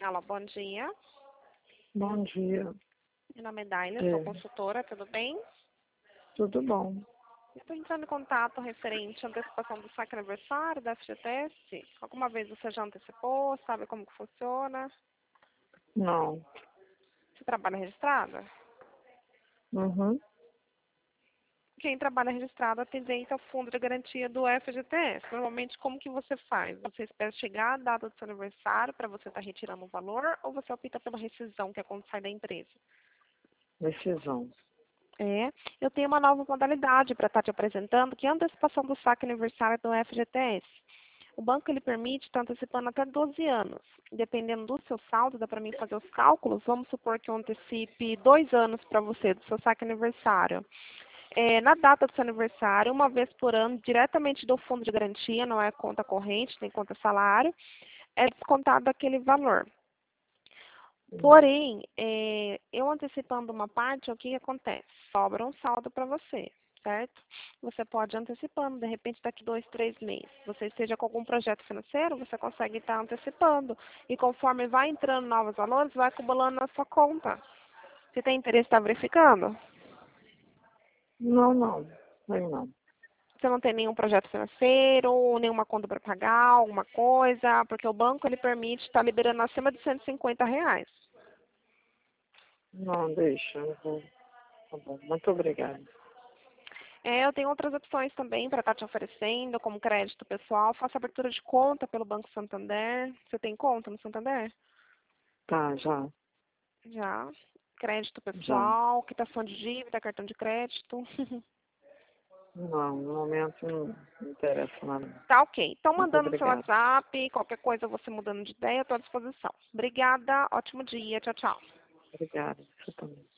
Alô, bom dia. Bom dia. Meu nome é Daila, sou consultora, tudo bem? Tudo bom? Estou entrando em contato referente à antecipação do saque aniversário da FGTS. Alguma vez você já antecipou? Sabe como que funciona? Não. Você trabalha registrada? Uhum. Quem trabalha registrada tem direito ao fundo de garantia do FGTS. Normalmente, como que você faz? Você espera chegar a data do seu aniversário para você estar retirando o valor ou você opta pela rescisão, que é quando sai da empresa? Decisão. Eu tenho uma nova modalidade para estar te apresentando, que é a antecipação do saque aniversário do FGTS. O banco ele permite estar antecipando até 12 anos. Dependendo do seu saldo, dá para mim fazer os cálculos. Vamos supor que eu antecipe 2 anos para você do seu saque aniversário. Na data do seu aniversário, uma vez por ano, diretamente do fundo de garantia, não é conta corrente, nem conta salário, é descontado aquele valor. Porém, eu antecipando uma parte, o que que acontece? Sobra um saldo para você, certo? Você pode ir antecipando, de repente daqui 2, 3 meses. Você esteja com algum projeto financeiro, você consegue estar antecipando. E conforme vai entrando novos valores, vai acumulando na sua conta. Você tem interesse em estar verificando? Não. Aí não. Você não tem nenhum projeto financeiro, nenhuma conta para pagar, alguma coisa, porque o banco ele permite estar liberando acima de R$ 150. Não, deixa. Eu vou. Tá bom. Muito obrigada. Eu tenho outras opções também para estar te oferecendo, como crédito pessoal. Faço abertura de conta pelo Banco Santander. Você tem conta no Santander? Tá, já. Já. Crédito Já. pessoal, quitação de dívida, cartão de crédito. Não, no momento não interessa nada. Tá ok. Então, Muito mandando no seu obrigada. WhatsApp, qualquer coisa você mudando de ideia, eu estou à disposição. Obrigada, ótimo dia, tchau, tchau. Obrigada. Você também.